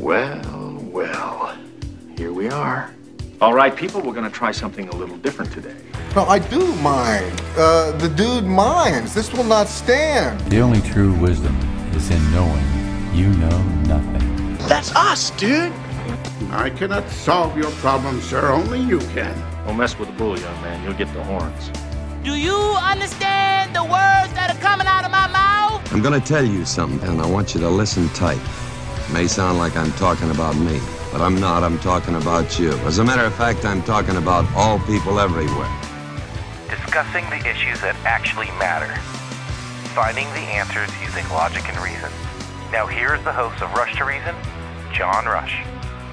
Well, here we are. All right, people, we're going to try something a little different today. No, I do mind. The dude minds. This will not stand. The only true wisdom is in knowing you know nothing. That's us, dude. I cannot solve your problem, sir. Only you can. Don't mess with the bull, young man. You'll get the horns. Do you understand the words that are coming out of my mouth? I'm gonna tell you something, and I want you to listen tight. It may sound like I'm talking about me, but I'm not. I'm talking about you. As a matter of fact, I'm talking about all people everywhere. Discussing the issues that actually matter. Finding the answers using logic and reason. Now here's the host of Rush to Reason, John Rush.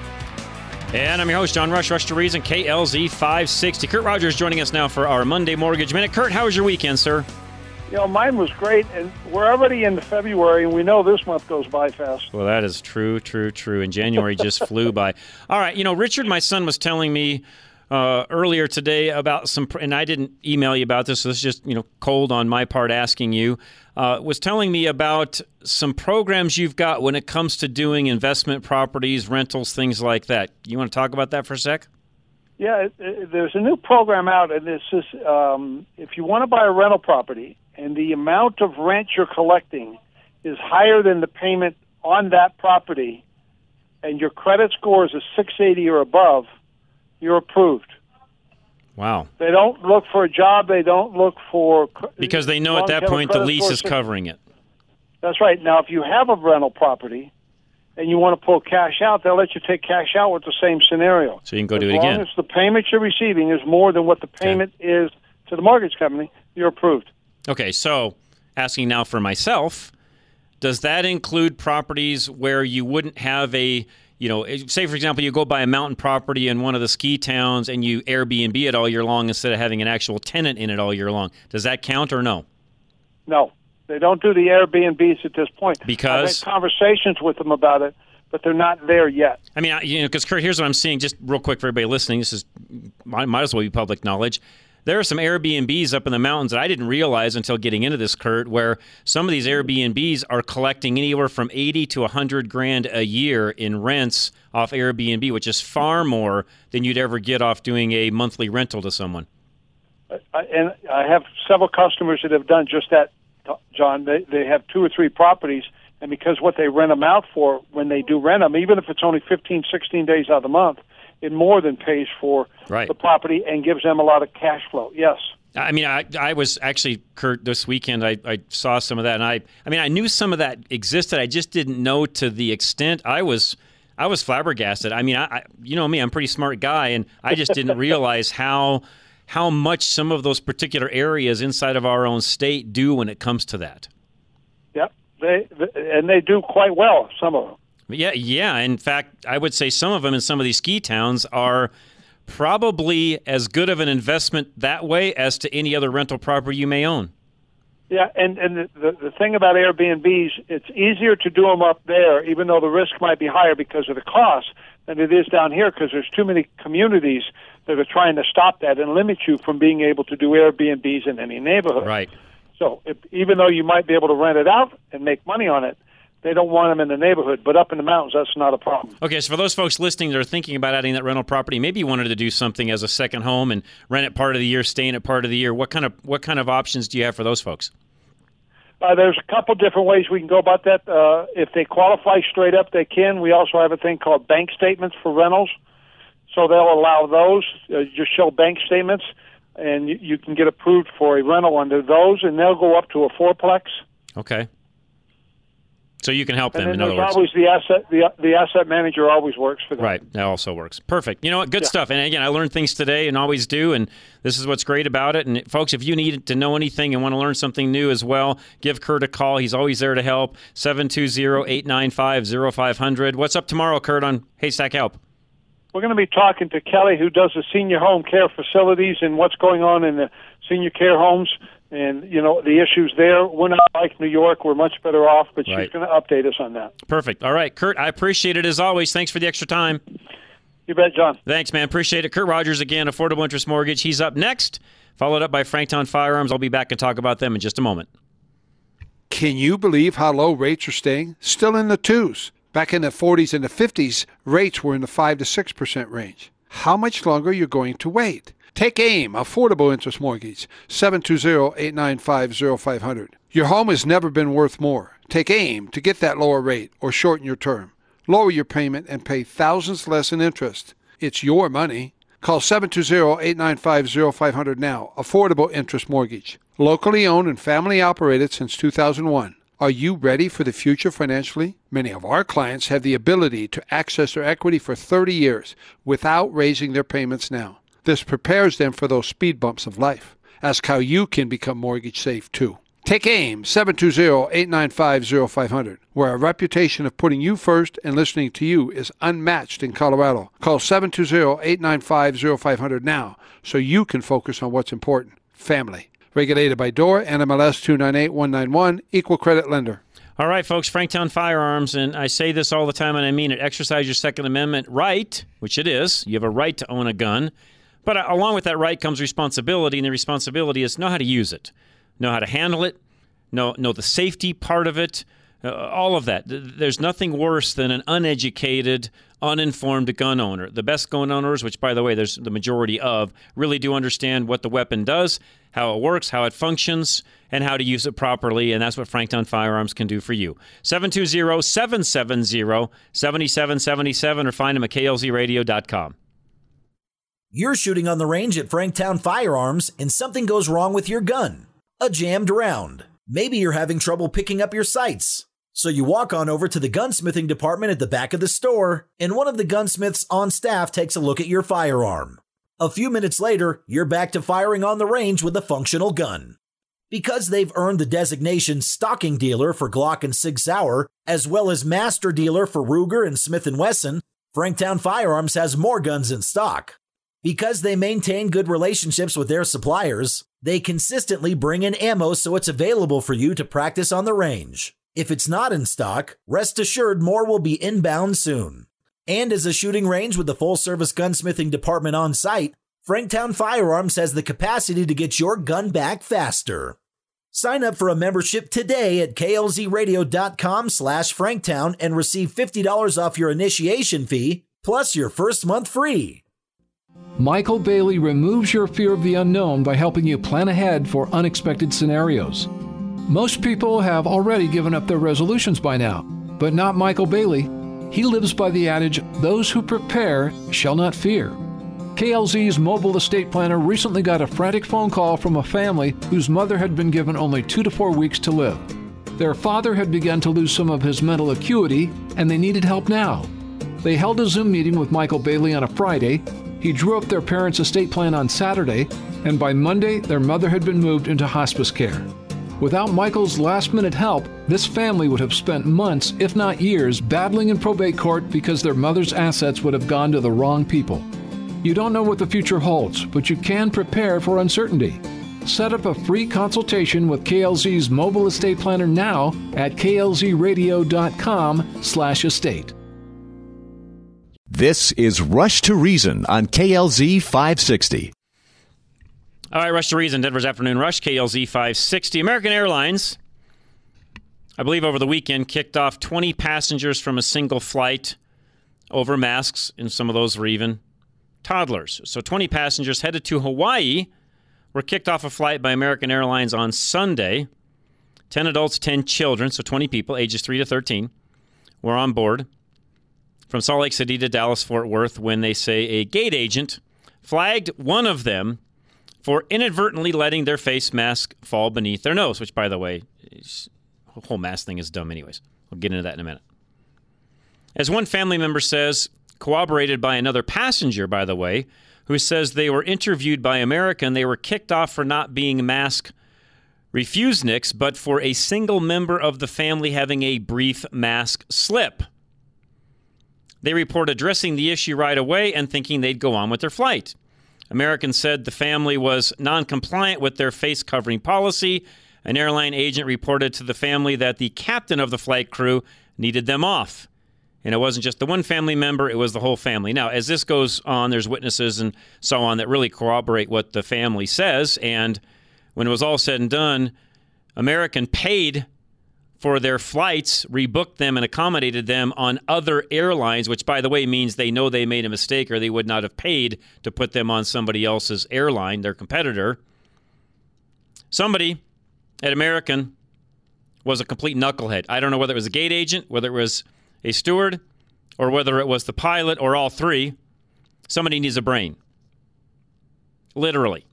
And I'm your host, John Rush, Rush to Reason, KLZ 560. Kurt Rogers joining us now for our Monday Mortgage Minute. Kurt, how was your weekend, sir? You know, mine was great, and we're already into February, and we know this month goes by fast. Well, that is true. And January just flew by. All right, Richard, my son, was telling me earlier today about some, and I didn't email you about this, so this is just, cold on my part asking you, was telling me about some programs you've got when it comes to doing investment properties, rentals, things like that. You want to talk about that for a sec? Yeah, there's a new program out, and this is if you want to buy a rental property and the amount of rent you're collecting is higher than the payment on that property, and your credit score is a 680 or above, you're approved. Wow. They don't look for a job. They don't look for... Because they know at that point the lease is covering it. That's right. Now, if you have a rental property and you want to pull cash out, they'll let you take cash out with the same scenario. So you can go do it again. As long as the payment you're receiving is more than what the payment is to the mortgage company, you're approved. Okay, so asking now for myself, does that include properties where you wouldn't have a... say, for example, you go buy a mountain property in one of the ski towns and you Airbnb it all year long instead of having an actual tenant in it all year long. Does that count or no? No. They don't do the Airbnbs at this point. Because? I've had conversations with them about it, but they're not there yet. I mean, because, Kurt, here's what I'm seeing, just real quick for everybody listening. This is might as well be public knowledge. There are some Airbnbs up in the mountains that I didn't realize until getting into this, Kurt, where some of these Airbnbs are collecting anywhere from $80,000 to $100,000 a year in rents off Airbnb, which is far more than you'd ever get off doing a monthly rental to someone. And I have several customers that have done just that, John. They have 2 or 3 properties, and because what they rent them out for when they do rent them, even if it's only 15, 16 days out of the month, it more than pays for the property and gives them a lot of cash flow. Yes. I mean, I was actually, Kurt, this weekend, I saw some of that, and I knew some of that existed. I just didn't know to the extent. I was flabbergasted. I mean, you know me, I'm a pretty smart guy, and I just didn't realize how much some of those particular areas inside of our own state do when it comes to that. Yep, they do quite well, some of them. Yeah. In fact, I would say some of them in some of these ski towns are probably as good of an investment that way as to any other rental property you may own. Yeah, and the thing about Airbnbs, it's easier to do them up there, even though the risk might be higher because of the cost, than it is down here because there's too many communities that are trying to stop that and limit you from being able to do Airbnbs in any neighborhood. Right. So even though you might be able to rent it out and make money on it, they don't want them in the neighborhood. But up in the mountains, that's not a problem. Okay, so for those folks listening that are thinking about adding that rental property, maybe you wanted to do something as a second home and rent it part of the year, stay in it part of the year. What kind of options do you have for those folks? There's a couple different ways we can go about that. If they qualify straight up, they can. We also have a thing called bank statements for rentals. So they'll allow those. Just show bank statements, and you can get approved for a rental under those, and they'll go up to a fourplex. Okay. So you can help them, in other words. Always the asset manager always works for them. Right, that also works. Perfect. You know what? Good stuff. And again, I learned things today and always do, and this is what's great about it. And folks, if you need to know anything and want to learn something new as well, give Kurt a call. He's always there to help. 720-895-0500. What's up tomorrow, Kurt, on Haystack Help? We're going to be talking to Kelly, who does the senior home care facilities and what's going on in the senior care homes. And, the issues there, we're not like New York. We're much better off, but she's going to update us on that. Perfect. All right, Kurt, I appreciate it as always. Thanks for the extra time. You bet, John. Thanks, man. Appreciate it. Kurt Rogers again, Affordable Interest Mortgage. He's up next, followed up by Franktown Firearms. I'll be back and talk about them in just a moment. Can you believe how low rates are staying? Still in the twos. Back in the 40s and the 50s, rates were in the 5 to 6% range. How much longer are you going to wait? Take AIM, Affordable Interest Mortgage, 720-895-0500. Your home has never been worth more. Take AIM to get that lower rate or shorten your term. Lower your payment and pay thousands less in interest. It's your money. Call 720-895-0500 now. Affordable Interest Mortgage. Locally owned and family operated since 2001. Are you ready for the future financially? Many of our clients have the ability to access their equity for 30 years without raising their payments now. This prepares them for those speed bumps of life. Ask how you can become mortgage safe too. Take AIM, 720-895-0500, where a reputation of putting you first and listening to you is unmatched in Colorado. Call 720-895-0500 now so you can focus on what's important, family. Regulated by DOR, NMLS 298191, Equal Credit Lender. All right, folks, Franktown Firearms, and I say this all the time, and I mean it. Exercise your Second Amendment right, which it is. You have a right to own a gun. But along with that right comes responsibility, and the responsibility is know how to use it, know how to handle it, know the safety part of it, all of that. There's nothing worse than an uneducated, uninformed gun owner. The best gun owners, which, by the way, there's the majority of, really do understand what the weapon does, how it works, how it functions, and how to use it properly, and that's what Franktown Firearms can do for you. 720-770-7777 or find them at klzradio.com. You're shooting on the range at Franktown Firearms and something goes wrong with your gun. A jammed round. Maybe you're having trouble picking up your sights. So you walk on over to the gunsmithing department at the back of the store, and one of the gunsmiths on staff takes a look at your firearm. A few minutes later, you're back to firing on the range with a functional gun. Because they've earned the designation stocking dealer for Glock and Sig Sauer, as well as master dealer for Ruger and Smith & Wesson, Franktown Firearms has more guns in stock. Because they maintain good relationships with their suppliers, they consistently bring in ammo so it's available for you to practice on the range. If it's not in stock, rest assured more will be inbound soon. And as a shooting range with a full-service gunsmithing department on site, Franktown Firearms has the capacity to get your gun back faster. Sign up for a membership today at klzradio.com/Franktown and receive $50 off your initiation fee, plus your first month free. Michael Bailey removes your fear of the unknown by helping you plan ahead for unexpected scenarios. Most people have already given up their resolutions by now, but not Michael Bailey. He lives by the adage, those who prepare shall not fear. KLZ's mobile estate planner recently got a frantic phone call from a family whose mother had been given only 2 to 4 weeks to live. Their father had begun to lose some of his mental acuity, and they needed help now. They held a Zoom meeting with Michael Bailey on a Friday. He drew up their parents' estate plan on Saturday, and by Monday, their mother had been moved into hospice care. Without Michael's last-minute help, this family would have spent months, if not years, battling in probate court because their mother's assets would have gone to the wrong people. You don't know what the future holds, but you can prepare for uncertainty. Set up a free consultation with KLZ's mobile estate planner now at klzradio.com/estate. This is Rush to Reason on KLZ 560. All right, Rush to Reason, Denver's Afternoon Rush, KLZ 560. American Airlines, I believe over the weekend, kicked off 20 passengers from a single flight over masks, and some of those were even toddlers. So 20 passengers headed to Hawaii were kicked off a flight by American Airlines on Sunday. 10 adults, 10 children, so 20 people, ages 3 to 13, were on board from Salt Lake City to Dallas-Fort Worth when they say a gate agent flagged one of them for inadvertently letting their face mask fall beneath their nose, which, by the way, the whole mask thing is dumb anyways. We'll get into that in a minute. As one family member says, corroborated by another passenger, by the way, who says they were interviewed by American, they were kicked off for not being mask refuseniks, but for a single member of the family having a brief mask slip. They report addressing the issue right away and thinking they'd go on with their flight. American said the family was non-compliant with their face covering policy. An airline agent reported to the family that the captain of the flight crew needed them off. And it wasn't just the one family member, it was the whole family. Now, as this goes on, there's witnesses and so on that really corroborate what the family says. And when it was all said and done, American paid for their flights, rebooked them and accommodated them on other airlines, which, by the way, means they know they made a mistake or they would not have paid to put them on somebody else's airline, their competitor. Somebody at American was a complete knucklehead. I don't know whether it was a gate agent, whether it was a steward, or whether it was the pilot, or all three. Somebody needs a brain. Literally.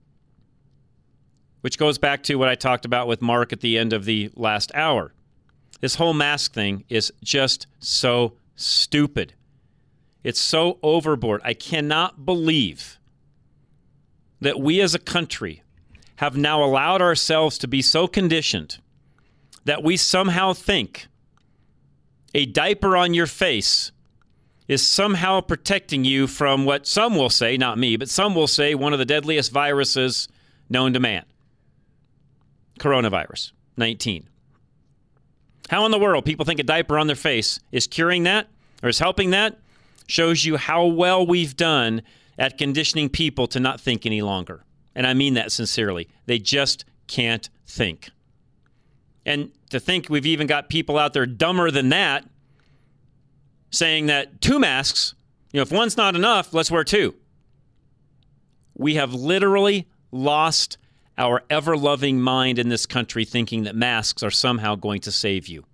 Which goes back to what I talked about with Mark at the end of the last hour. This whole mask thing is just so stupid. It's so overboard. I cannot believe that we as a country have now allowed ourselves to be so conditioned that we somehow think a diaper on your face is somehow protecting you from what some will say, not me, but some will say one of the deadliest viruses known to man. Coronavirus 19. How in the world people think a diaper on their face is curing that or is helping that shows you how well we've done at conditioning people to not think any longer. And I mean that sincerely. They just can't think. And to think we've even got people out there dumber than that saying that 2 masks, if one's not enough, let's wear 2. We have literally lost our ever-loving mind in this country thinking that masks are somehow going to save you.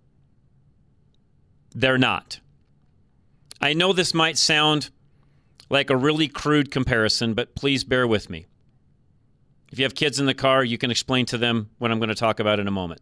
They're not. I know this might sound like a really crude comparison, but please bear with me. If you have kids in the car, you can explain to them what I'm going to talk about in a moment.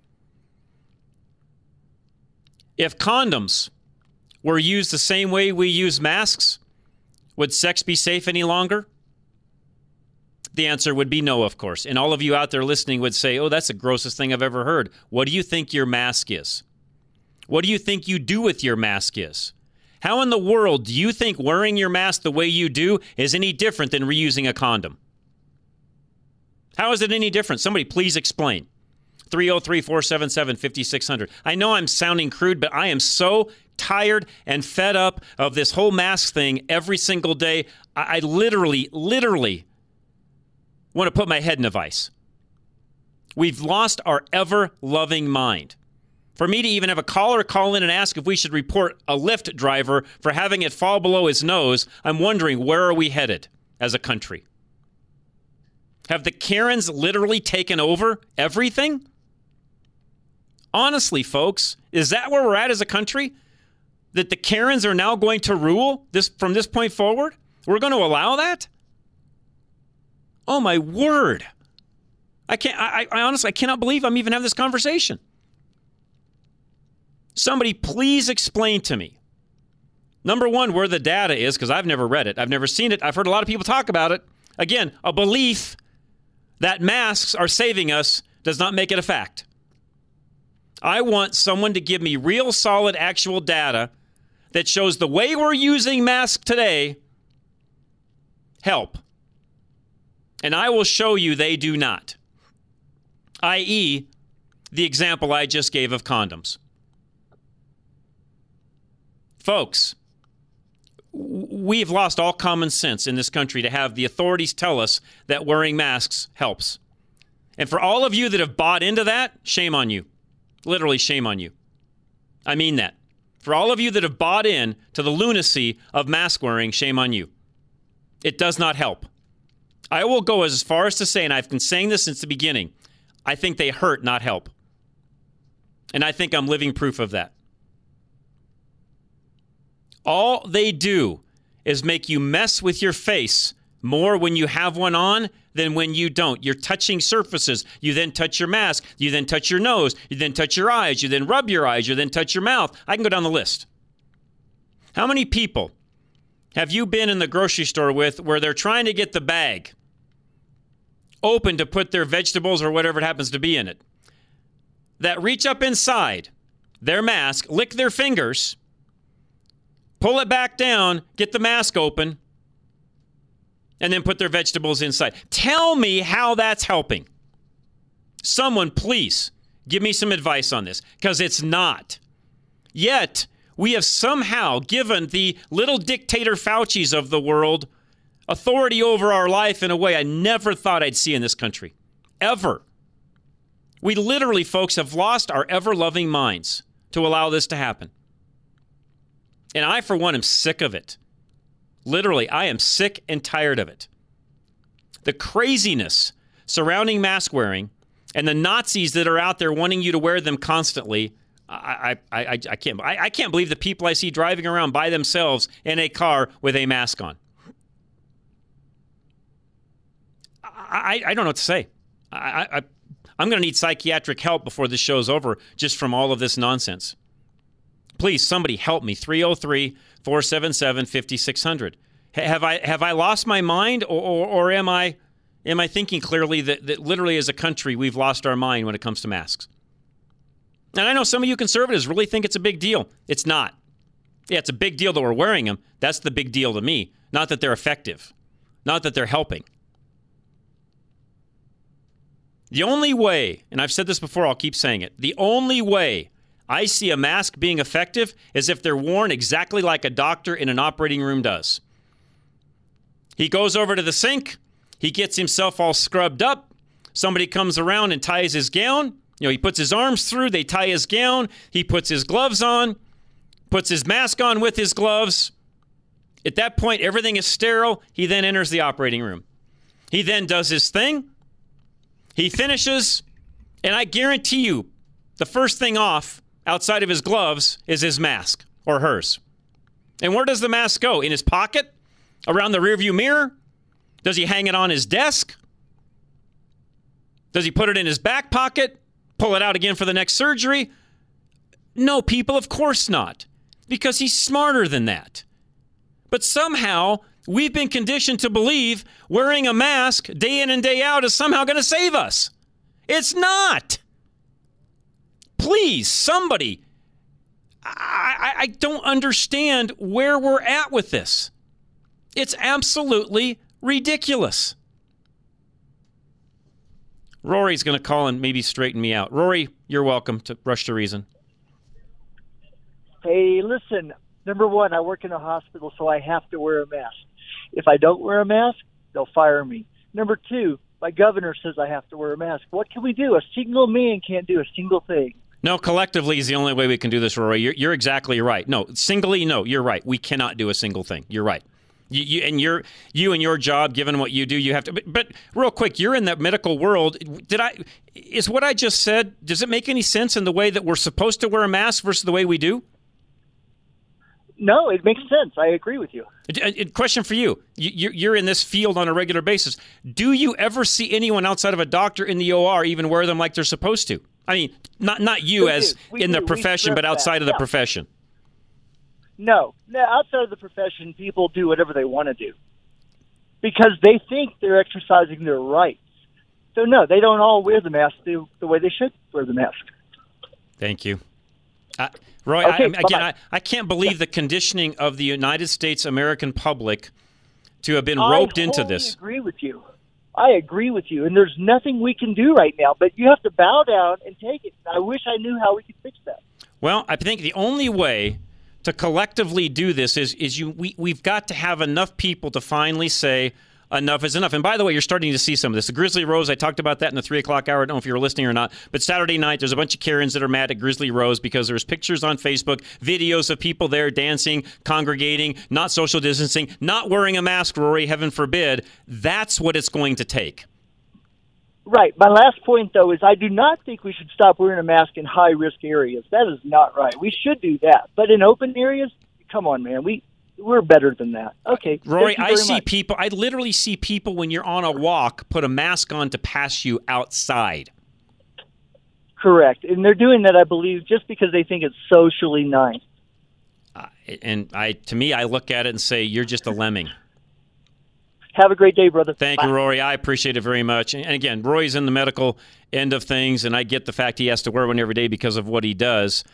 If condoms were used the same way we use masks, would sex be safe any longer? The answer would be no, of course. And all of you out there listening would say, oh, that's the grossest thing I've ever heard. What do you think your mask is? What do you think you do with your mask is? How in the world do you think wearing your mask the way you do is any different than reusing a condom? How is it any different? Somebody please explain. 303-477-5600. I know I'm sounding crude, but I am so tired and fed up of this whole mask thing every single day. I literally want to put my head in a vice. We've lost our ever-loving mind. For me to even have a caller call in and ask if we should report a Lyft driver for having it fall below his nose, I'm wondering, where are we headed as a country? Have the Karens literally taken over everything? Honestly, folks, is that where we're at as a country? That the Karens are now going to rule this from this point forward? We're going to allow that? Oh, my word. I honestly cannot believe I'm even having this conversation. Somebody please explain to me, number one, where the data is, because I've never read it. I've never seen it. I've heard a lot of people talk about it. Again, a belief that masks are saving us does not make it a fact. I want someone to give me real, solid, actual data that shows the way we're using masks today help. And I will show you they do not. I.e., the example I just gave of condoms. Folks, we've lost all common sense in this country to have the authorities tell us that wearing masks helps. And for all of you that have bought into that, shame on you. Literally, shame on you. I mean that. For all of you that have bought in to the lunacy of mask wearing, shame on you. It does not help. I will go as far as to say, and I've been saying this since the beginning, I think they hurt, not help. And I think I'm living proof of that. All they do is make you mess with your face more when you have one on than when you don't. You're touching surfaces. You then touch your mask. You then touch your nose. You then touch your eyes. You then rub your eyes. You then touch your mouth. I can go down the list. How many people have you been in the grocery store with where they're trying to get the bag open to put their vegetables or whatever it happens to be in it, that reach up inside their mask, lick their fingers, pull it back down, get the mask open, and then put their vegetables inside? Tell me how that's helping. Someone, please, give me some advice on this, because it's not. Yet, we have somehow given the little dictator Faucis of the world authority over our life in a way I never thought I'd see in this country. Ever. We literally, folks, have lost our ever-loving minds to allow this to happen. And I, for one, am sick of it. Literally, I am sick and tired of it. The craziness surrounding mask wearing and the Nazis that are out there wanting you to wear them constantly, I can't believe the people I see driving around by themselves in a car with a mask on. I don't know what to say. I'm going to need psychiatric help before this show's over just from all of this nonsense. Please, somebody help me. 303-477-5600. Have I lost my mind, or am I thinking clearly that literally as a country we've lost our mind when it comes to masks? And I know some of you conservatives really think it's a big deal. It's not. Yeah, it's a big deal that we're wearing them. That's the big deal to me. Not that they're effective. Not that they're helping. The only way, and I've said this before, I'll keep saying it, the only way I see a mask being effective is if they're worn exactly like a doctor in an operating room does. He goes over to the sink. He gets himself all scrubbed up. Somebody comes around and ties his gown. He puts his arms through. They tie his gown. He puts his gloves on, puts his mask on with his gloves. At that point, everything is sterile. He then enters the operating room. He then does his thing. He finishes, and I guarantee you, the first thing off outside of his gloves is his mask, or hers. And where does the mask go? In his pocket? Around the rearview mirror? Does he hang it on his desk? Does he put it in his back pocket? Pull it out again for the next surgery? No, people, of course not. Because he's smarter than that. But somehow, we've been conditioned to believe wearing a mask day in and day out is somehow going to save us. It's not. Please, somebody. I don't understand where we're at with this. It's absolutely ridiculous. Rory's going to call and maybe straighten me out. Rory, you're welcome to Rush to Reason. Hey, listen, number one, I work in a hospital, so I have to wear a mask. If I don't wear a mask, they'll fire me. Number two, my governor says I have to wear a mask. What can we do? A single man can't do a single thing. No, collectively is the only way we can do this, Rory. You're exactly right. No, singly, no, you're right. We cannot do a single thing. You're right. You and your job, given what you do, you have to. But real quick, you're in that medical world. Is what I just said? Does it make any sense in the way that we're supposed to wear a mask versus the way we do? No, it makes sense. I agree with you. A question for you. You're in this field on a regular basis. Do you ever see anyone outside of a doctor in the OR even wear them like they're supposed to? I mean, not you as in the profession, but outside of the profession. No, outside of the profession, people do whatever they want to do because they think they're exercising their rights. So, no, they don't all wear the mask the way they should wear the mask. Thank you. Roy, okay, I can't believe the conditioning of the United States American public to have been roped into this. I agree with you, and there's nothing we can do right now, but you have to bow down and take it. I wish I knew how we could fix that. Well, I think the only way to collectively do this is we've got to have enough people to finally say enough is enough. And by the way, you're starting to see some of this. The Grizzly Rose, I talked about that in the 3 o'clock hour. I don't know if you were listening or not. But Saturday night, there's a bunch of Karens that are mad at Grizzly Rose because there's pictures on Facebook, videos of people there dancing, congregating, not social distancing, not wearing a mask, Rory, heaven forbid. That's what it's going to take. Right. My last point, though, is I do not think we should stop wearing a mask in high-risk areas. That is not right. We should do that. But in open areas, come on, man. We're better than that. Okay. Rory, I literally see people when you're on a walk put a mask on to pass you outside. Correct. And they're doing that, I believe, just because they think it's socially nice. To me, I look at it and say, you're just a lemming. Have a great day, brother. Thank you, Rory. I appreciate it very much. And again, Rory's in the medical end of things, and I get the fact he has to wear one every day because of what he does.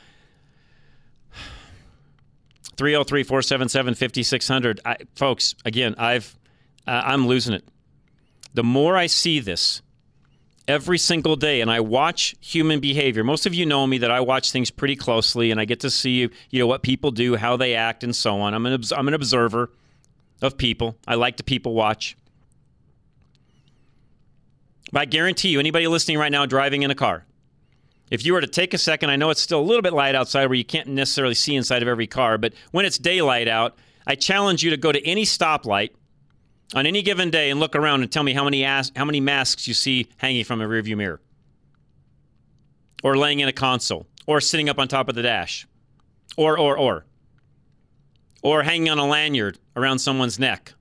303-477-5600. Folks, again, I'm losing it. The more I see this every single day, and I watch human behavior. Most of you know me that I watch things pretty closely, and I get to see what people do, how they act, and so on. I'm an observer of people. I like to people watch. But I guarantee you, anybody listening right now driving in a car, If you were to take a second, I know it's still a little bit light outside where you can't necessarily see inside of every car, but when it's daylight out, I challenge you to go to any stoplight on any given day and look around and tell me how many masks you see hanging from a rearview mirror, or laying in a console, or sitting up on top of the dash, or hanging on a lanyard around someone's neck.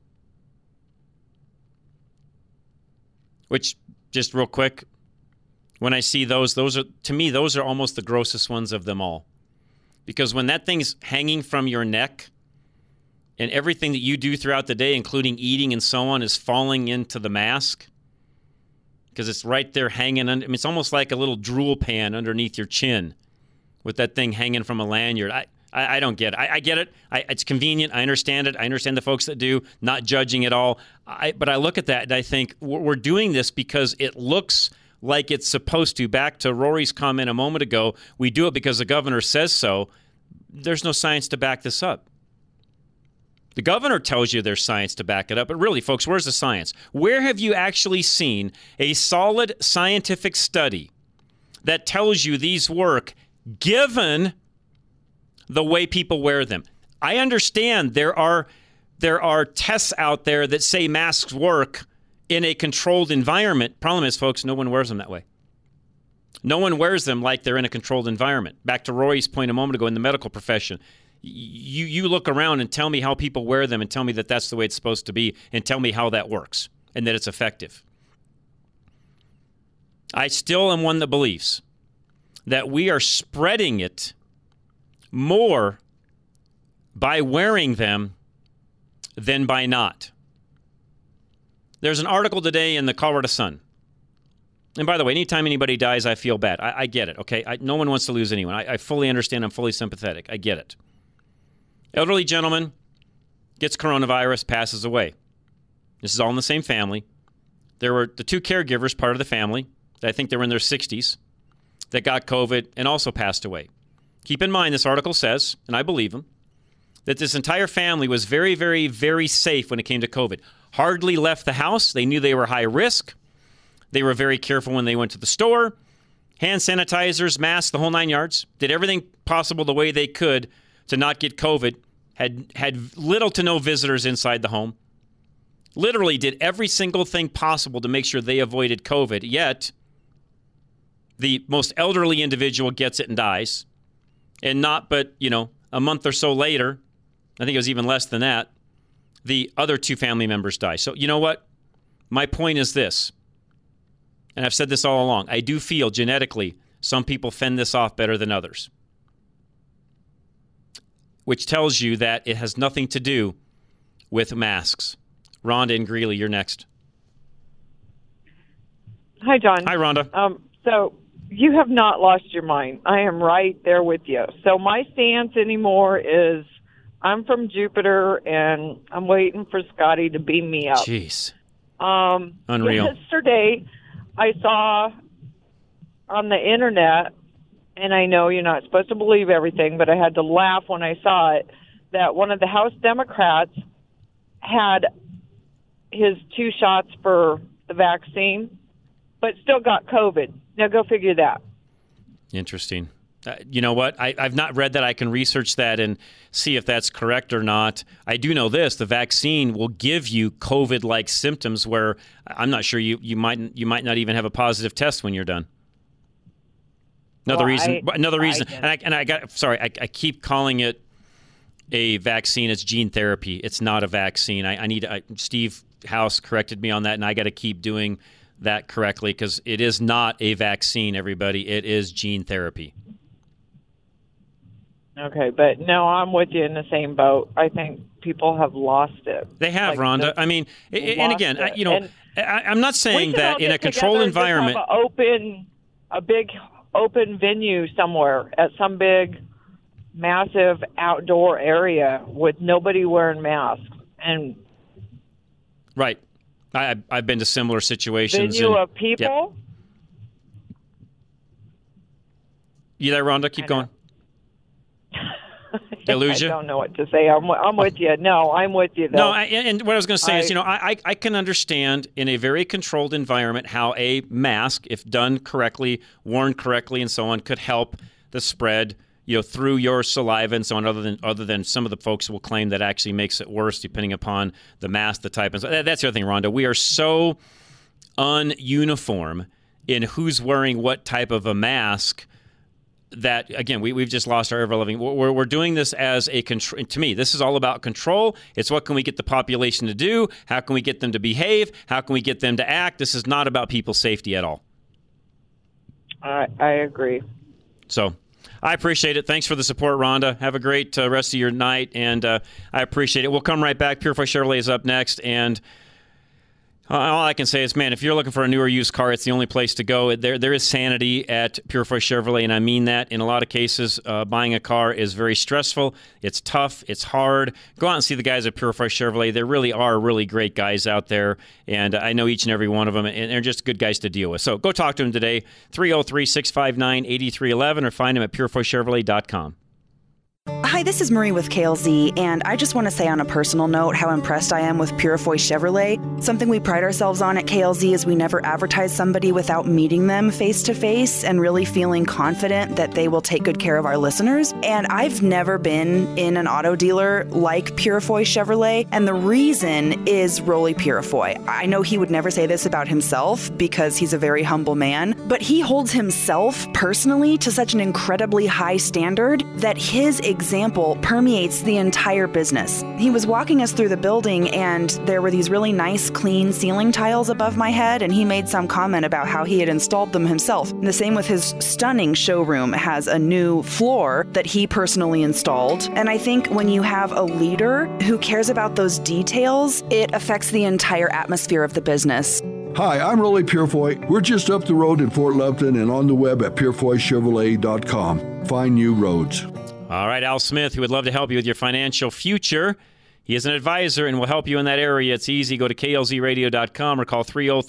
Which, just real quick, when I see those are, to me, those are almost the grossest ones of them all. Because when that thing's hanging from your neck and everything that you do throughout the day, including eating and so on, is falling into the mask, because it's right there hanging under, I mean, it's almost like a little drool pan underneath your chin with that thing hanging from a lanyard. I don't get it. I get it. It's convenient. I understand it. I understand the folks that do, not judging at all. But I look at that and I think we're doing this because it looks like it's supposed to. Back to Rory's comment a moment ago, we do it because the governor says so. There's no science to back this up. The governor tells you there's science to back it up, but really, folks, where's the science? Where have you actually seen a solid scientific study that tells you these work given the way people wear them? I understand there are tests out there that say masks work in a controlled environment. Problem is, folks, no one wears them that way. No one wears them like they're in a controlled environment. Back to Rory's point a moment ago in the medical profession. You look around and tell me how people wear them and tell me that that's the way it's supposed to be and tell me how that works and that it's effective. I still am one that believes that we are spreading it more by wearing them than by not. There's an article today in the Colorado Sun. And by the way, anytime anybody dies, I feel bad. I get it, okay? No one wants to lose anyone. I fully understand. I'm fully sympathetic. I get it. Elderly gentleman gets coronavirus, passes away. This is all in the same family. There were the two caregivers, part of the family, I think they were in their 60s, that got COVID and also passed away. Keep in mind, this article says, and I believe them, that this entire family was very, very, very safe when it came to COVID. Hardly left the house. They knew they were high risk. They were very careful when they went to the store. Hand sanitizers, masks, the whole 9 yards. Did everything possible the way they could to not get COVID. Had little to no visitors inside the home. Literally did every single thing possible to make sure they avoided COVID. Yet, the most elderly individual gets it and dies. And not but, a month or so later, I think it was even less than that, the other two family members die. So, you know what? My point is this, and I've said this all along. I do feel genetically some people fend this off better than others, which tells you that it has nothing to do with masks. Rhonda and Greeley, you're next. Hi, John. Hi, Rhonda. So you have not lost your mind. I am right there with you. So my stance anymore is I'm from Jupiter, and I'm waiting for Scotty to beam me up. Jeez. Unreal. Yesterday, I saw on the internet, and I know you're not supposed to believe everything, but I had to laugh when I saw it, that one of the House Democrats had his 2 shots for the vaccine, but still got COVID. Now go figure that. Interesting. You know what? I've not read that. I can research that and see if that's correct or not. I do know this. The vaccine will give you COVID-like symptoms where I'm not sure you might not even have a positive test when you're done. Another reason. I keep calling it a vaccine. It's gene therapy. It's not a vaccine. Steve House corrected me on that, and I got to keep doing that correctly because it is not a vaccine, everybody. It is gene therapy. Okay, but no, I'm with you in the same boat. I think people have lost it. They have, Rhonda. I mean, and again, I'm not saying that in a controlled environment. A big open venue somewhere at some big, massive outdoor area with nobody wearing masks. And right. I've been to similar situations. Venue of people? Yep. You there, Rhonda? Keep going. They lose you? I don't know what to say. I'm with you. No, I'm with you, though. No, and what I was going to say is, I can understand in a very controlled environment how a mask, if done correctly, worn correctly, and so on, could help the spread, through your saliva and so on, other than some of the folks will claim that actually makes it worse depending upon the mask, the type. And so that's the other thing, Rhonda. We are so ununiform in who's wearing what type of a mask that, again, we've just lost our ever-loving. We're doing this as a control. To me, this is all about control. It's what can we get the population to do? How can we get them to behave? How can we get them to act? This is not about people's safety at all. I agree. So I appreciate it. Thanks for the support, Rhonda. Have a great rest of your night, and I appreciate it. We'll come right back. Purefoy Chevrolet is up next, and all I can say is, man, if you're looking for a newer used car, it's the only place to go. There is sanity at Purefoy Chevrolet, and I mean that. In a lot of cases, buying a car is very stressful. It's tough. It's hard. Go out and see the guys at Purefoy Chevrolet. There really are really great guys out there, and I know each and every one of them, and they're just good guys to deal with. So go talk to them today, 303-659-8311, or find them at purefoychevrolet.com. Hi, this is Marie with KLZ, and I just want to say on a personal note how impressed I am with Purefoy Chevrolet. Something we pride ourselves on at KLZ is we never advertise somebody without meeting them face-to-face and really feeling confident that they will take good care of our listeners. And I've never been in an auto dealer like Purefoy Chevrolet, and the reason is Rolly Purefoy. I know he would never say this about himself because he's a very humble man, but he holds himself personally to such an incredibly high standard that his example permeates the entire business. He was walking us through the building, and there were these really nice, clean ceiling tiles above my head, and he made some comment about how he had installed them himself. And the same with his stunning showroom. It has a new floor that he personally installed. And I think when you have a leader who cares about those details, it affects the entire atmosphere of the business. Hi, I'm Rolly Purefoy. We're just up the road in Fort Lupton and on the web at purefoychevrolet.com. Find new roads. All right, Al Smith, who would love to help you with your financial future. He is an advisor and will help you in that area. It's easy. Go to klzradio.com or call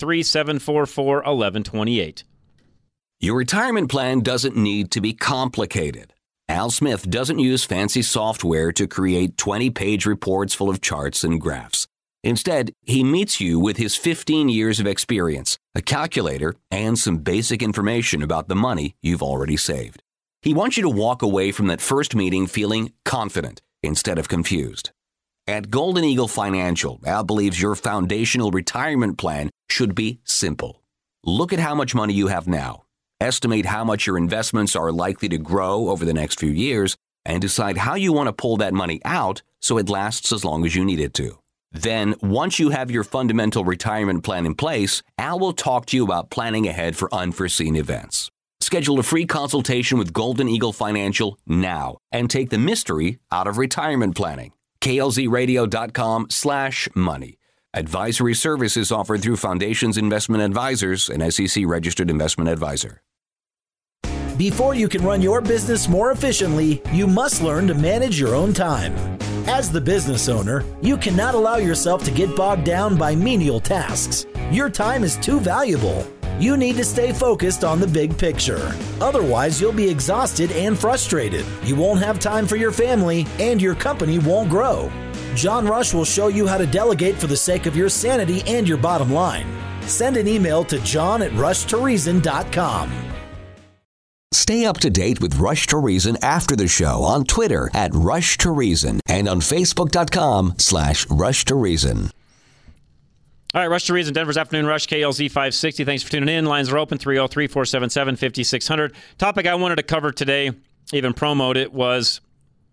303-744-1128. Your retirement plan doesn't need to be complicated. Al Smith doesn't use fancy software to create 20-page reports full of charts and graphs. Instead, he meets you with his 15 years of experience, a calculator, and some basic information about the money you've already saved. He wants you to walk away from that first meeting feeling confident instead of confused. At Golden Eagle Financial, Al believes your foundational retirement plan should be simple. Look at how much money you have now, estimate how much your investments are likely to grow over the next few years, and decide how you want to pull that money out so it lasts as long as you need it to. Then, once you have your fundamental retirement plan in place, Al will talk to you about planning ahead for unforeseen events. Schedule a free consultation with Golden Eagle Financial now and take the mystery out of retirement planning. klzradio.com/money. Advisory services offered through Foundations Investment Advisors, an SEC-registered investment advisor. Before you can run your business more efficiently, you must learn to manage your own time. As the business owner, you cannot allow yourself to get bogged down by menial tasks. Your time is too valuable. You need to stay focused on the big picture. Otherwise, you'll be exhausted and frustrated. You won't have time for your family, and your company won't grow. John Rush will show you how to delegate for the sake of your sanity and your bottom line. Send an email to john@rushtoreason.com. Stay up to date with Rush to Reason after the show on Twitter @Rush to Reason and on Facebook.com/Rush to Reason. All right, Rush to Reason, Denver's Afternoon Rush, KLZ 560. Thanks for tuning in. Lines are open, 303-477-5600. Topic I wanted to cover today, even promote it, was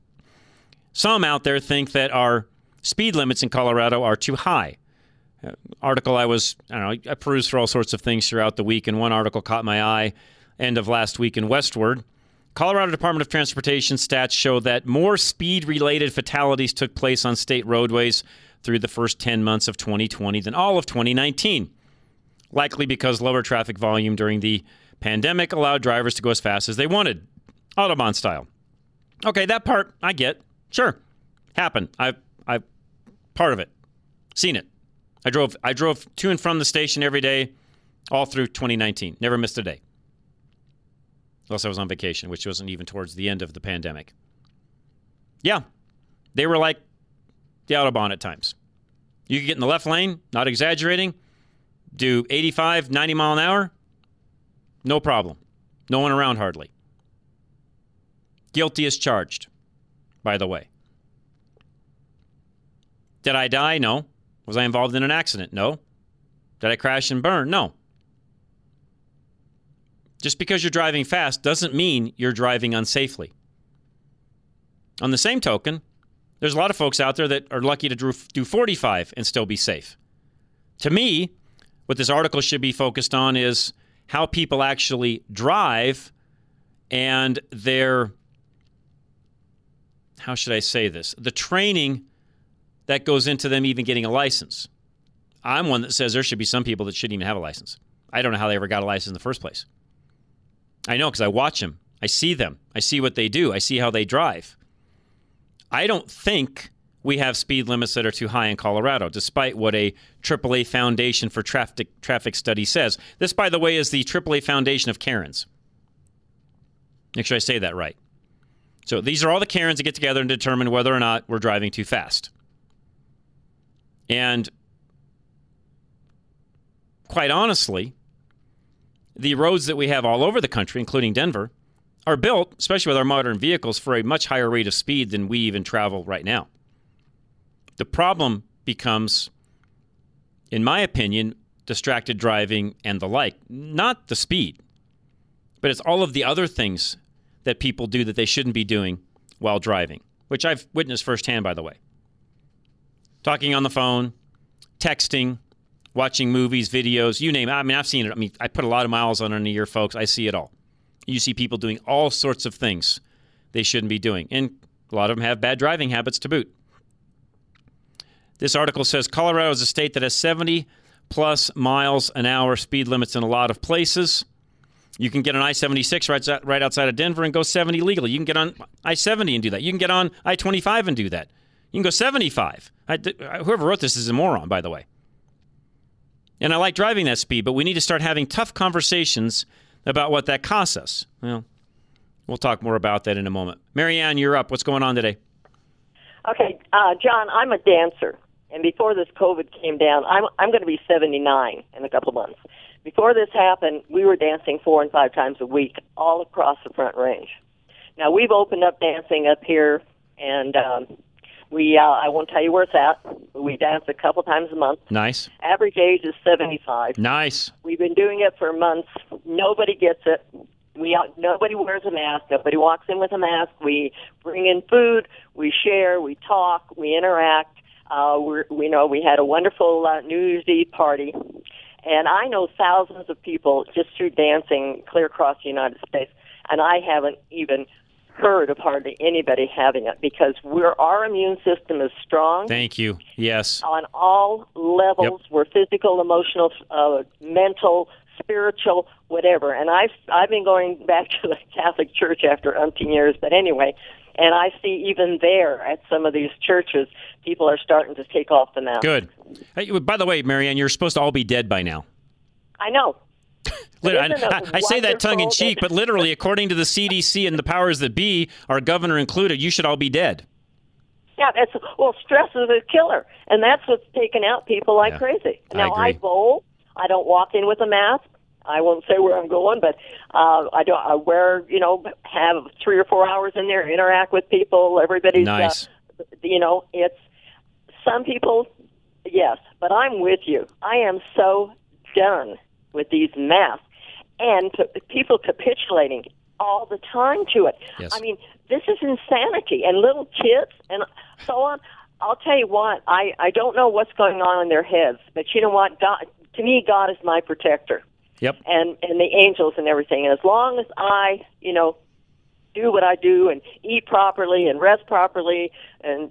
some out there think that our speed limits in Colorado are too high. Article I perused for all sorts of things throughout the week, and one article caught my eye end of last week in Westward. Colorado Department of Transportation stats show that more speed-related fatalities took place on state roadways through the first 10 months of 2020 than all of 2019, likely because lower traffic volume during the pandemic allowed drivers to go as fast as they wanted, Autobahn style. Okay, that part I get. Sure, happened. I've part of it, seen it. I drove to and from the station every day, all through 2019. Never missed a day, unless I was on vacation, which wasn't even towards the end of the pandemic. Yeah, they were like the Autobahn at times. You could get in the left lane, not exaggerating, do 85, 90 mile an hour, no problem. No one around hardly. Guilty as charged, by the way. Did I die? No. Was I involved in an accident? No. Did I crash and burn? No. Just because you're driving fast doesn't mean you're driving unsafely. On the same token, there's a lot of folks out there that are lucky to do 45 and still be safe. To me, what this article should be focused on is how people actually drive and their, how should I say this, the training that goes into them even getting a license. I'm one that says there should be some people that shouldn't even have a license. I don't know how they ever got a license in the first place. I know because I watch them. I see them. I see what they do. I see how they drive. I don't think we have speed limits that are too high in Colorado, despite what a AAA Foundation for Traffic Study says. This, by the way, is the AAA Foundation of Karens. Make sure I say that right. So these are all the Karens that get together and determine whether or not we're driving too fast. And quite honestly, the roads that we have all over the country, including Denver, are built, especially with our modern vehicles, for a much higher rate of speed than we even travel right now. The problem becomes, in my opinion, distracted driving and the like. Not the speed, but it's all of the other things that people do that they shouldn't be doing while driving, which I've witnessed firsthand, by the way. Talking on the phone, texting, watching movies, videos, you name it. I mean, I've seen it. I mean, I put a lot of miles on a year, folks. I see it all. You see people doing all sorts of things they shouldn't be doing. And a lot of them have bad driving habits to boot. This article says Colorado is a state that has 70-plus miles an hour speed limits in a lot of places. You can get on I-76 right outside of Denver and go 70 legally. You can get on I-70 and do that. You can get on I-25 and do that. You can go 75. Whoever wrote this is a moron, by the way. And I like driving that speed, but we need to start having tough conversations about what that costs us. Well, we'll talk more about that in a moment. Marianne, you're up. What's going on today? Okay, John, I'm a dancer, and before this COVID came down, I'm going to be 79 in a couple of months. Before this happened, we were dancing 4 and 5 times a week all across the Front Range. Now, we've opened up dancing up here, and I won't tell you where it's at. We dance a couple times a month. Nice. Average age is 75. Nice. We've been doing it for months. Nobody gets it. Nobody wears a mask. Nobody walks in with a mask. We bring in food. We share. We talk. We interact. We had a wonderful New Year's Eve party. And I know thousands of people just through dancing clear across the United States, and I haven't even heard of hardly anybody having it because our immune system is strong. Thank you. Yes. On all levels. Yep. We're physical, emotional, mental, spiritual, whatever. And I've been going back to the Catholic Church after umpteen years, but anyway, and I see even there at some of these churches, people are starting to take off the mask. Good. Hey, by the way, Marianne, you're supposed to all be dead by now. I know. I say that tongue-in-cheek, but literally, according to the CDC and the powers that be, our governor included, you should all be dead. Yeah, stress is a killer, and that's what's taking out people like crazy. Now, I bowl. I don't walk in with a mask. I won't say where I'm going, but I wear, have 3 or 4 hours in there, interact with people. Everybody's nice. It's some people, yes, but I'm with you. I am so done with these masks and people capitulating all the time to it. Yes. I mean, this is insanity. And little kids and so on. I'll tell you what, I don't know what's going on in their heads, but you know what? God, to me, God is my protector. Yep. And the angels and everything. And as long as I, do what I do and eat properly and rest properly and,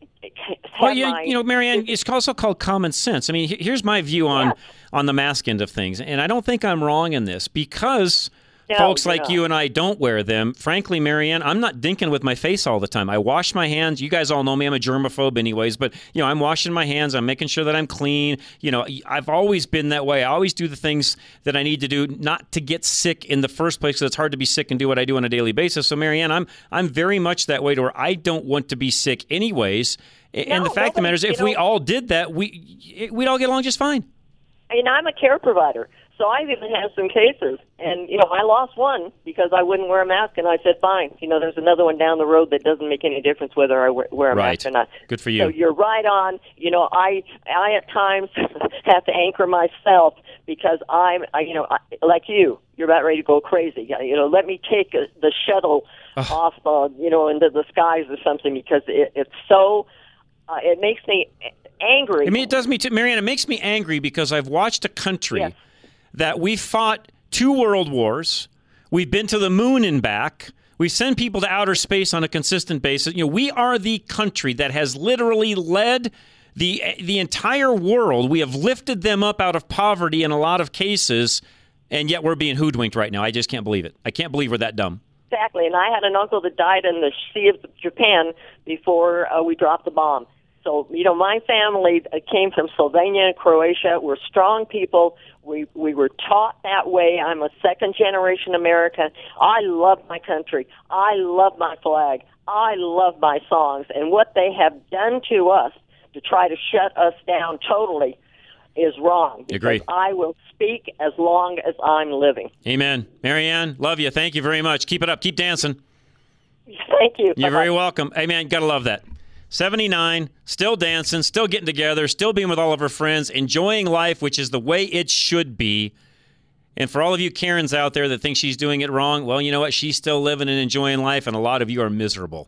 Marianne, it's also called common sense. I mean, here's my view on the mask end of things. And I don't think I'm wrong in this because folks like you and I don't wear them. Frankly, Marianne, I'm not dinking with my face all the time. I wash my hands. You guys all know me. I'm a germaphobe anyways, but, I'm washing my hands. I'm making sure that I'm clean. I've always been that way. I always do the things that I need to do not to get sick in the first place, because it's hard to be sick and do what I do on a daily basis. So, Marianne, I'm very much that way to where I don't want to be sick anyways. And the fact of the matter is, if we all did that, we'd all get along just fine. I'm a care provider, so I've even had some cases. And, I lost one because I wouldn't wear a mask, and I said, fine. There's another one down the road that doesn't make any difference whether I wear a mask or not. Good for you. So you're right on. I at times have to anchor myself because I'm like you're about ready to go crazy. Let me take the shuttle off, into the skies or something, because it's so, it makes me angry. I mean, it does me too. Marianne, it makes me angry because I've watched a country that we fought 2 world wars. We've been to the moon and back. We send people to outer space on a consistent basis. We are the country that has literally led the entire world. We have lifted them up out of poverty in a lot of cases, and yet we're being hoodwinked right now. I just can't believe it. I can't believe we're that dumb. Exactly. And I had an uncle that died in the Sea of Japan before we dropped the bomb. So, my family came from Slovenia and Croatia. We're strong people. We were taught that way. I'm a second-generation American. I love my country. I love my flag. I love my songs. And what they have done to us to try to shut us down totally is wrong. Agree. I will speak as long as I'm living. Amen. Marianne, love you. Thank you very much. Keep it up. Keep dancing. Thank you. You're very welcome. Hey, man, got to love that. 79, still dancing, still getting together, still being with all of her friends, enjoying life, which is the way it should be. And for all of you Karens out there that think she's doing it wrong, well, you know what? She's still living and enjoying life, and a lot of you are miserable.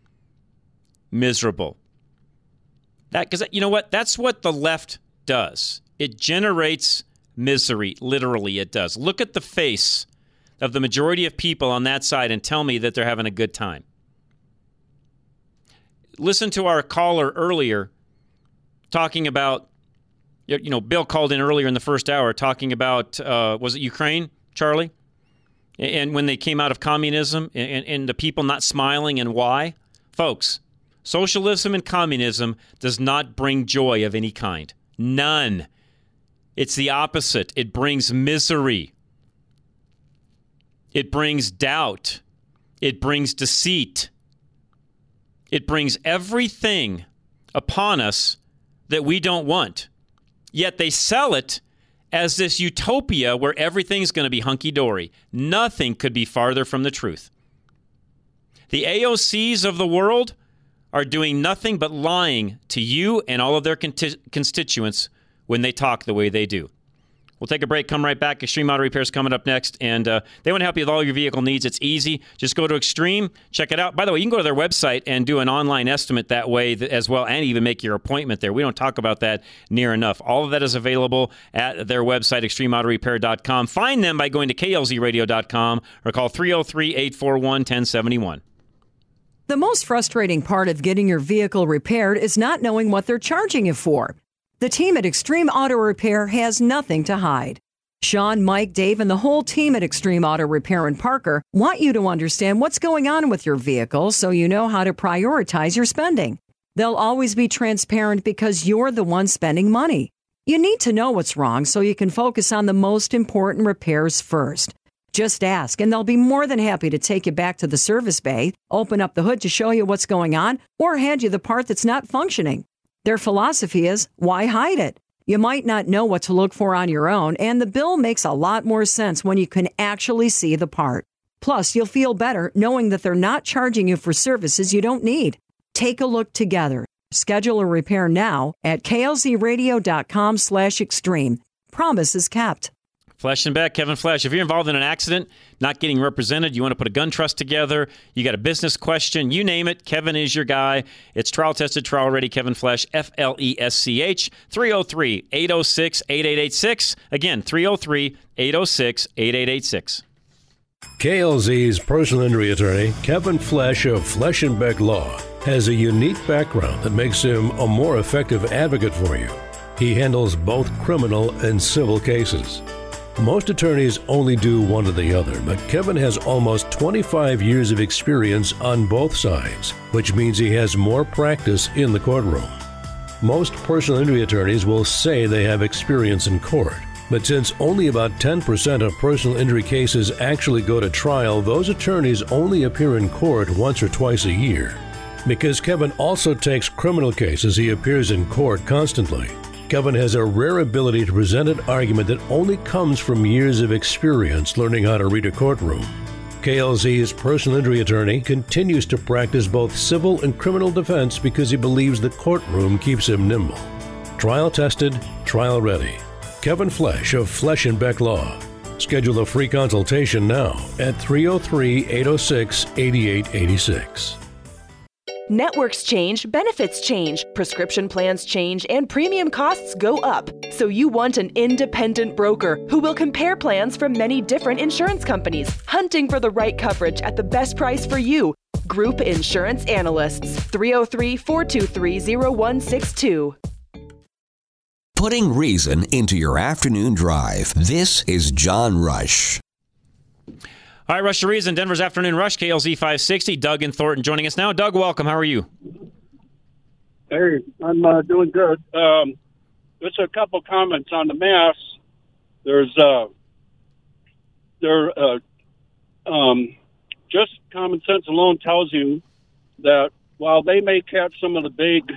Miserable. Because you know what? That's what the left does. It generates misery. Literally, it does. Look at the face of the majority of people on that side and tell me that they're having a good time. Listen to our caller earlier talking about, Bill called in earlier in the first hour talking about, was it Ukraine, Charlie? And when they came out of communism and the people not smiling and why? Folks, socialism and communism does not bring joy of any kind. None. It's the opposite. It brings misery. It brings doubt. It brings deceit. It brings everything upon us that we don't want. Yet they sell it as this utopia where everything's going to be hunky-dory. Nothing could be farther from the truth. The AOCs of the world are doing nothing but lying to you and all of their constituents when they talk the way they do. We'll take a break, come right back. Extreme Auto Repair is coming up next, and they want to help you with all your vehicle needs. It's easy. Just go to Extreme, check it out. By the way, you can go to their website and do an online estimate that way as well, and even make your appointment there. We don't talk about that near enough. All of that is available at their website, extremeautorepair.com. Find them by going to klzradio.com or call 303-841-1071. The most frustrating part of getting your vehicle repaired is not knowing what they're charging you for. The team at Extreme Auto Repair has nothing to hide. Sean, Mike, Dave, and the whole team at Extreme Auto Repair in Parker want you to understand what's going on with your vehicle so you know how to prioritize your spending. They'll always be transparent because you're the one spending money. You need to know what's wrong so you can focus on the most important repairs first. Just ask, and they'll be more than happy to take you back to the service bay, open up the hood to show you what's going on, or hand you the part that's not functioning. Their philosophy is, why hide it? You might not know what to look for on your own, and the bill makes a lot more sense when you can actually see the part. Plus, you'll feel better knowing that they're not charging you for services you don't need. Take a look together. Schedule a repair now at klzradio.com/extreme. Promise is kept. Flesh and Beck, Kevin Flesh. If you're involved in an accident, not getting represented, you want to put a gun trust together, you got a business question, you name it, Kevin is your guy. It's trial-tested, trial-ready, Kevin Flesh, F-L-E-S-C-H, 303-806-8886. Again, 303-806-8886. KLZ's personal injury attorney, Kevin Flesh of Flesh and Beck Law, has a unique background that makes him a more effective advocate for you. He handles both criminal and civil cases. Most attorneys only do one or the other, but Kevin has almost 25 years of experience on both sides, which means he has more practice in the courtroom. Most personal injury attorneys will say they have experience in court, but since only about 10% of personal injury cases actually go to trial, those attorneys only appear in court once or twice a year. Because Kevin also takes criminal cases, he appears in court constantly. Kevin has a rare ability to present an argument that only comes from years of experience learning how to read a courtroom. KLZ's personal injury attorney continues to practice both civil and criminal defense because he believes the courtroom keeps him nimble. Trial tested, trial ready. Kevin Flesh of Flesh and Beck Law. Schedule a free consultation now at 303-806-8886. Networks change, benefits change, prescription plans change, and premium costs go up. So you want an independent broker who will compare plans from many different insurance companies, hunting for the right coverage at the best price for you. Group Insurance Analysts, 303-423-0162. Putting reason into your afternoon drive. This is John Rush. All right, Rush to Reason, Denver's Afternoon Rush, KLZ 560. Doug and Thornton joining us now. Doug, welcome. How are you? Hey, I'm doing good. Just a couple comments on the masks. Just common sense alone tells you that while they may catch some of the big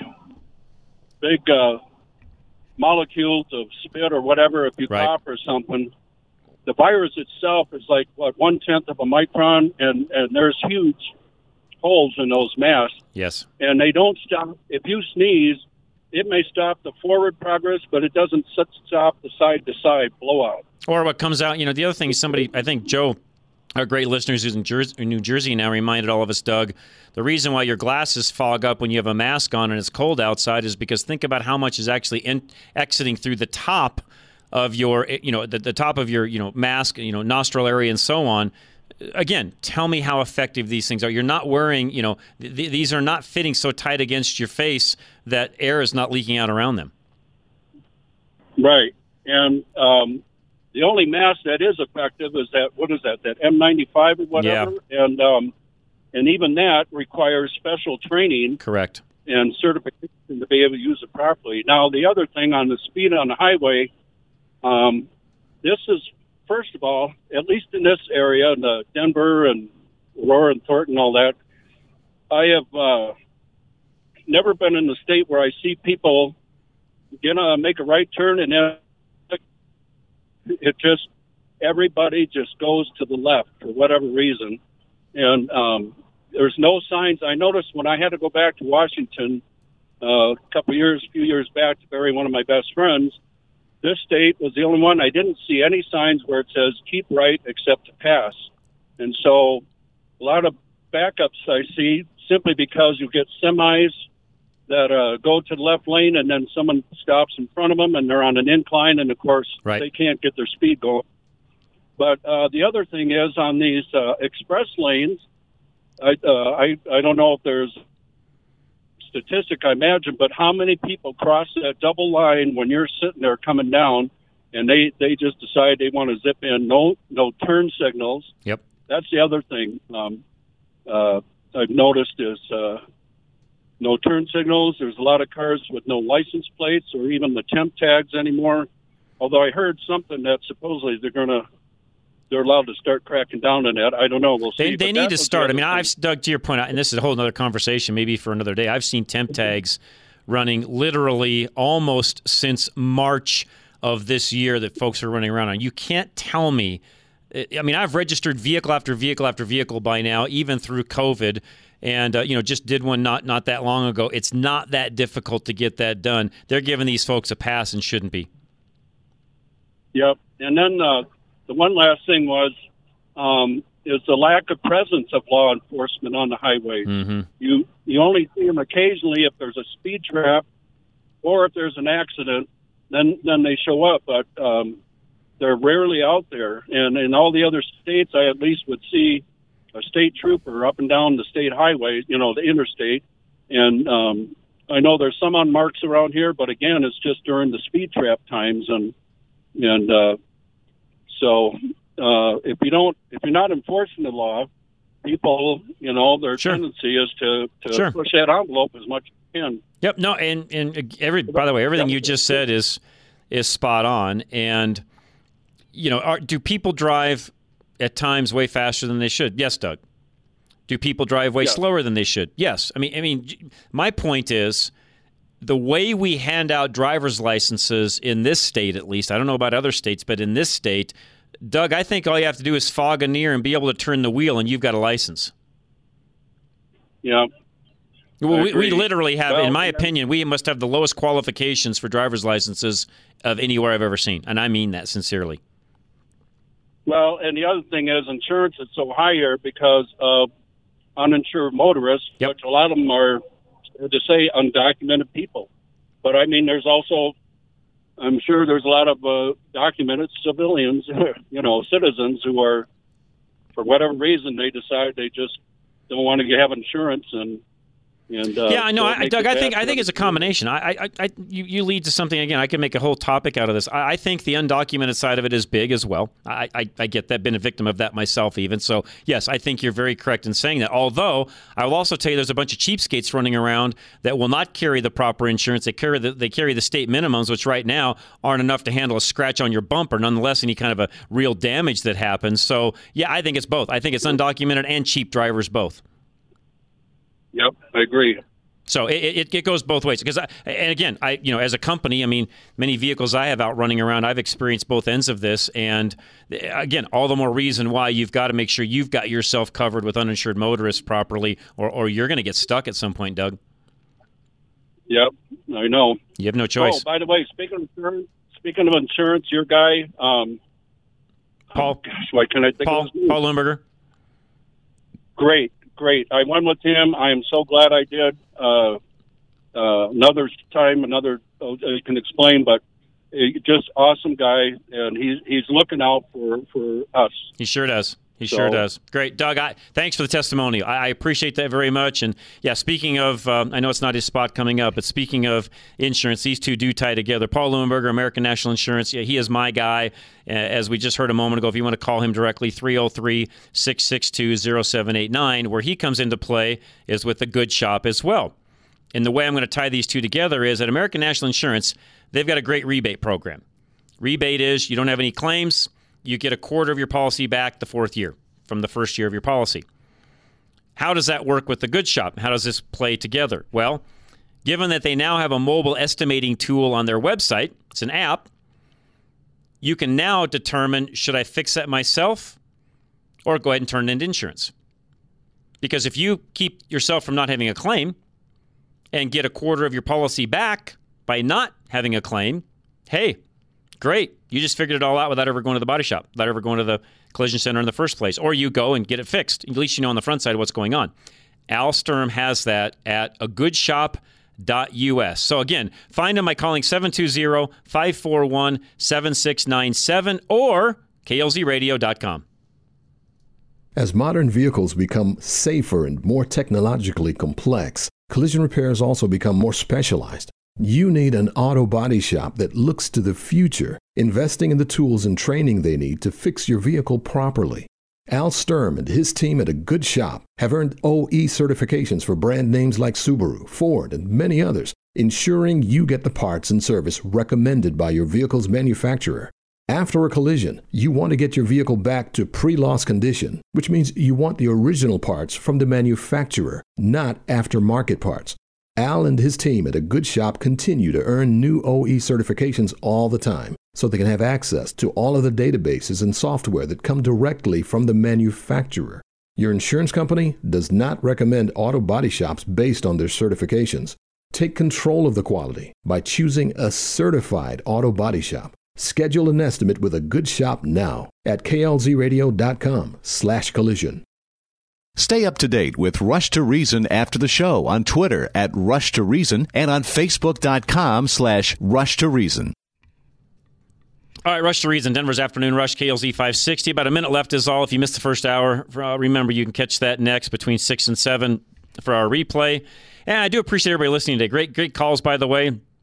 molecules of spit or whatever if you cough or something, the virus itself is like, 1/10 of a micron, and there's huge holes in those masks. Yes. And they don't stop. If you sneeze, it may stop the forward progress, but it doesn't stop the side-to-side blowout. Or what comes out, the other thing is somebody, I think Joe, our great listeners who's in New Jersey now, reminded all of us, Doug, the reason why your glasses fog up when you have a mask on and it's cold outside is because think about how much is actually exiting through the top of your, the top of your, mask, nostril area and so on. Again, tell me how effective these things are. You're not wearing, these are not fitting so tight against your face that air is not leaking out around them. Right. And the only mask that is effective is that N95 or whatever. Yeah. And even that requires special training. Correct. And certification to be able to use it properly. Now, the other thing on the speed on the highway, this is, first of all, at least in this area, in the Denver and Aurora and Thornton and all that, I have never been in the state where I see people make a right turn and then everybody just goes to the left for whatever reason. And there's no signs. I noticed when I had to go back to Washington a few years back to bury one of my best friends, this state was the only one I didn't see any signs where it says keep right except to pass. And so a lot of backups I see simply because you get semis that go to the left lane and then someone stops in front of them and they're on an incline and, of course, they can't get their speed going. But the other thing is on these express lanes, I don't know if there's statistic, I imagine, but how many people cross that double line when you're sitting there coming down and they just decide they want to zip in, no turn signals. Yep. That's the other thing I've noticed is no turn signals. There's a lot of cars with no license plates or even the temp tags anymore. Although I heard something that supposedly they're allowed to start cracking down on that. I don't know. We'll see. They need to start. I mean, Doug, to your point, and this is a whole other conversation maybe for another day, I've seen temp tags running literally almost since March of this year that folks are running around on. You can't tell me. I mean, I've registered vehicle after vehicle after vehicle by now, even through COVID, and just did one not that long ago. It's not that difficult to get that done. They're giving these folks a pass and shouldn't be. Yep. And then the one last thing was is the lack of presence of law enforcement on the highway. Mm-hmm. You only see them occasionally if there's a speed trap or if there's an accident, then they show up. But they're rarely out there. And in all the other states, I at least would see a state trooper up and down the state highway, the interstate. And I know there's some unmarks around here, but again, it's just during the speed trap times. And So if you're not enforcing the law, people, their tendency is to push that envelope as much as you can. Yep. No, and by the way, everything you just said is spot on. And do people drive at times way faster than they should? Yes, Doug. Do people drive way slower than they should? Yes. I mean, my point is the way we hand out driver's licenses in this state, at least, I don't know about other states, but in this state, Doug, I think all you have to do is fog an ear and be able to turn the wheel, and you've got a license. Yeah. Well, we literally have, in my opinion, we must have the lowest qualifications for driver's licenses of anywhere I've ever seen, and I mean that sincerely. Well, and the other thing is insurance is so high here because of uninsured motorists, which a lot of them are, to say, undocumented people. But, I mean, there's also, I'm sure there's a lot of documented civilians, citizens who are, for whatever reason, they decide they just don't want to have insurance and I know, Doug. I think it's a combination. You lead to something again. I can make a whole topic out of this. I think the undocumented side of it is big as well. I get that. Been a victim of that myself, even. So yes, I think you're very correct in saying that. Although I will also tell you, there's a bunch of cheapskates running around that will not carry the proper insurance. They carry the state minimums, which right now aren't enough to handle a scratch on your bumper, nonetheless any kind of a real damage that happens. So yeah, I think it's both. I think it's undocumented and cheap drivers both. Yep, I agree. So it goes both ways. Because as a company, I mean, many vehicles I have out running around, I've experienced both ends of this. And again, all the more reason why you've got to make sure you've got yourself covered with uninsured motorists properly, or you're going to get stuck at some point, Doug. Yep, I know. You have no choice. Oh, by the way, speaking of insurance, your guy, Paul. Why can't I think of his name? Paul Limburger. Great. I went with him. I am so glad I did. Another time, I can explain, but just awesome guy, and he's looking out for us. He sure does. Sure does. Great. Doug, thanks for the testimony. I appreciate that very much. And yeah, speaking of, I know it's not his spot coming up, but speaking of insurance, these two do tie together. Paul Leuenberger, American National Insurance, he is my guy. As we just heard a moment ago, if you want to call him directly, 303-662-0789. Where he comes into play is with the Good Shop as well. And the way I'm going to tie these two together is at American National Insurance, they've got a great rebate program. Rebate is you don't have any claims, you get a quarter of your policy back the fourth year from the first year of your policy. How does that work with the Good Shop? How does this play together? Well, given that they now have a mobile estimating tool on their website, it's an app, you can now determine, should I fix that myself or go ahead and turn it into insurance? Because if you keep yourself from not having a claim and get a quarter of your policy back by not having a claim, hey, great. You just figured it all out without ever going to the body shop, without ever going to the collision center in the first place. Or you go and get it fixed. At least you know on the front side what's going on. Al Sturm has that at agoodshop.us. So again, find him by calling 720-541-7697 or klzradio.com. As modern vehicles become safer and more technologically complex, collision repairs also become more specialized. You need an auto body shop that looks to the future, investing in the tools and training they need to fix your vehicle properly. Al Sturm and his team at A Good Shop have earned OE certifications for brand names like Subaru, Ford, and many others, ensuring you get the parts and service recommended by your vehicle's manufacturer. After a collision, you want to get your vehicle back to pre-loss condition, which means you want the original parts from the manufacturer, not aftermarket parts. Al and his team at A Good Shop continue to earn new OE certifications all the time, so they can have access to all of the databases and software that come directly from the manufacturer. Your insurance company does not recommend auto body shops based on their certifications. Take control of the quality by choosing a certified auto body shop. Schedule an estimate with A Good Shop now at klzradio.com/collision. Stay up to date with Rush to Reason after the show on Twitter at Rush to Reason and on Facebook.com/Rush to Reason. All right, Rush to Reason, Denver's Afternoon Rush, KLZ 560. About a minute left is all. If you missed the first hour, remember you can catch that next between 6 and 7 for our replay. And I do appreciate everybody listening today. Great calls, by the way.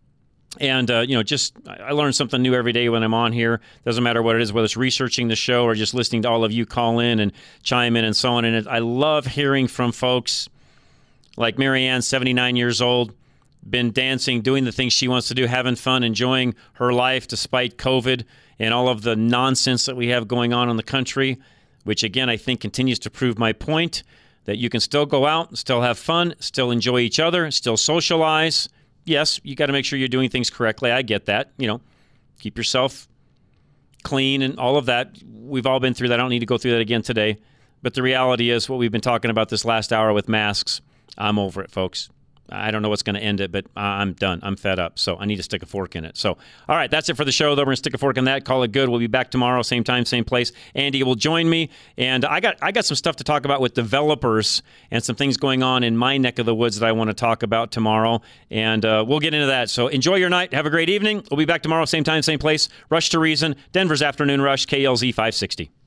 And, I learn something new every day when I'm on here. Doesn't matter what it is, whether it's researching the show or just listening to all of you call in and chime in and so on. And I love hearing from folks like Marianne, 79 years old, been dancing, doing the things she wants to do, having fun, enjoying her life despite COVID and all of the nonsense that we have going on in the country, which, again, I think continues to prove my point that you can still go out, still have fun, still enjoy each other, still socialize. Yes, you got to make sure you're doing things correctly. I get that. Keep yourself clean and all of that. We've all been through that. I don't need to go through that again today. But the reality is what we've been talking about this last hour with masks, I'm over it, folks. I don't know what's going to end it, but I'm done. I'm fed up. So I need to stick a fork in it. So, all right, that's it for the show, though. We're going to stick a fork in that, call it good. We'll be back tomorrow, same time, same place. Andy will join me. And I got some stuff to talk about with developers and some things going on in my neck of the woods that I want to talk about tomorrow. And we'll get into that. So enjoy your night. Have a great evening. We'll be back tomorrow, same time, same place. Rush to Reason, Denver's Afternoon Rush, KLZ 560.